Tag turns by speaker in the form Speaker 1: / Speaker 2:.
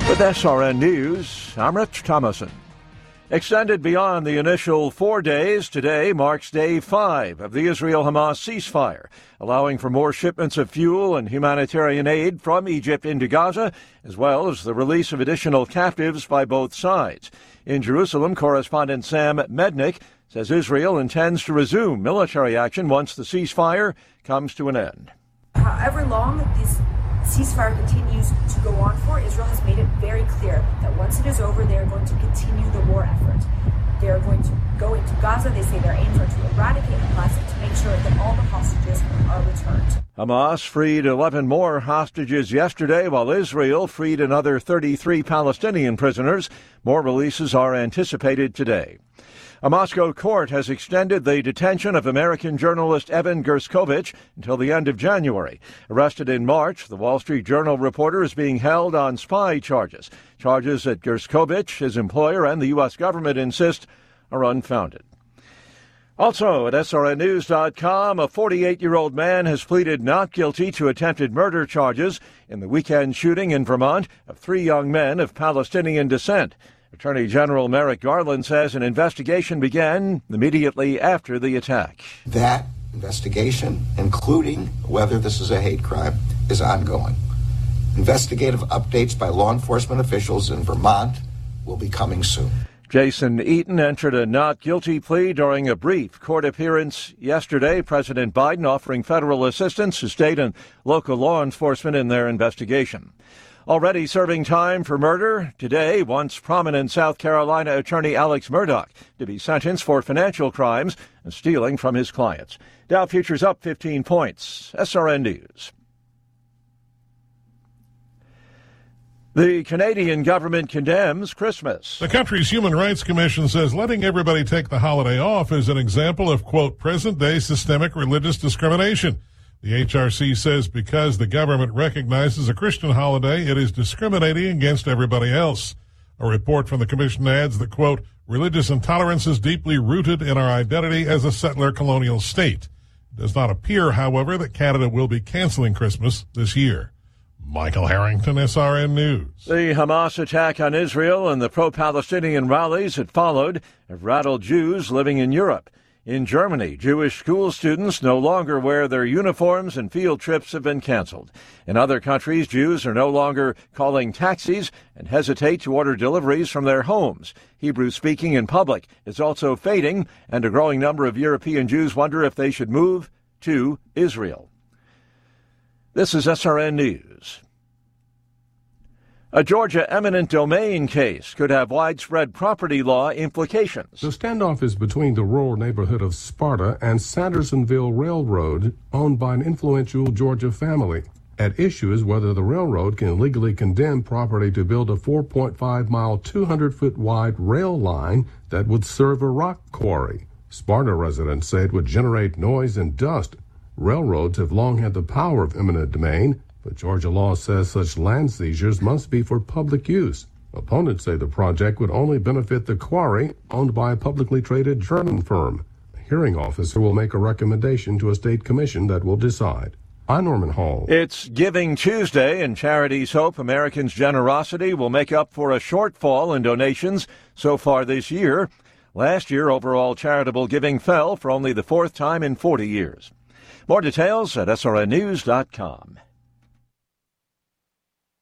Speaker 1: With SRN News, I'm Rich Thomason. Extended beyond the initial 4 days, today marks day 5 of the Israel-Hamas ceasefire, allowing for more shipments of fuel and humanitarian aid from Egypt into Gaza, as well as the release of additional captives by both sides. In Jerusalem, correspondent Sam Mednick says Israel intends to resume military action once the ceasefire comes to an end.
Speaker 2: However long this ceasefire continues to go on for, Israel has made it very clear that once it is over, they are going to continue the war effort. They are going to go into Gaza. They say their aims are to eradicate Hamas and to make sure that all the hostages are returned.
Speaker 1: Hamas freed 11 more hostages yesterday, while Israel freed another 33 Palestinian prisoners. More releases are anticipated today. A Moscow court has extended the detention of American journalist Evan Gershkovich until the end of January. Arrested in March, the Wall Street Journal reporter is being held on spy charges. Charges that Gershkovich, his employer, and the U.S. government insist are unfounded. Also at SRNnews.com, a 48-year-old man has pleaded not guilty to attempted murder charges in the weekend shooting in Vermont of 3 young men of Palestinian descent. Attorney General Merrick Garland says an investigation began immediately after the attack.
Speaker 3: That investigation, including whether this is a hate crime, is ongoing. Investigative updates by law enforcement officials in Vermont will be coming soon.
Speaker 1: Jason Eaton entered a not guilty plea during a brief court appearance yesterday. President Biden offering federal assistance to state and local law enforcement in their investigation. Already serving time for murder, today, once prominent South Carolina attorney Alex Murdaugh to be sentenced for financial crimes and stealing from his clients. Dow futures up 15 points. SRN News. The Canadian government condemns Christmas.
Speaker 4: The country's Human Rights Commission says letting everybody take the holiday off is an example of, quote, present-day systemic religious discrimination. The HRC says because the government recognizes a Christian holiday, it is discriminating against everybody else. A report from the commission adds that, quote, religious intolerance is deeply rooted in our identity as a settler colonial state. It does not appear, however, that Canada will be canceling Christmas this year. Michael Harrington, SRN News.
Speaker 1: The Hamas attack on Israel and the pro-Palestinian rallies that followed have rattled Jews living in Europe. In Germany, Jewish school students no longer wear their uniforms and field trips have been canceled. In other countries, Jews are no longer calling taxis and hesitate to order deliveries from their homes. Hebrew speaking in public is also fading, and a growing number of European Jews wonder if they should move to Israel. This is SRN News. A Georgia eminent domain case could have widespread property law implications.
Speaker 5: The standoff is between the rural neighborhood of Sparta and Sandersonville Railroad, owned by an influential Georgia family. At issue is whether the railroad can legally condemn property to build a 4.5-mile, 200-foot-wide rail line that would serve a rock quarry. Sparta residents say it would generate noise and dust. Railroads have long had the power of eminent domain, but Georgia law says such land seizures must be for public use. Opponents say the project would only benefit the quarry, owned by a publicly traded German firm. A hearing officer will make a recommendation to a state commission that will decide. I'm Norman Hall.
Speaker 1: It's Giving Tuesday, and charities hope Americans' generosity will make up for a shortfall in donations so far this year. Last year, overall charitable giving fell for only the 4th time in 40 years. More details at srnnews.com.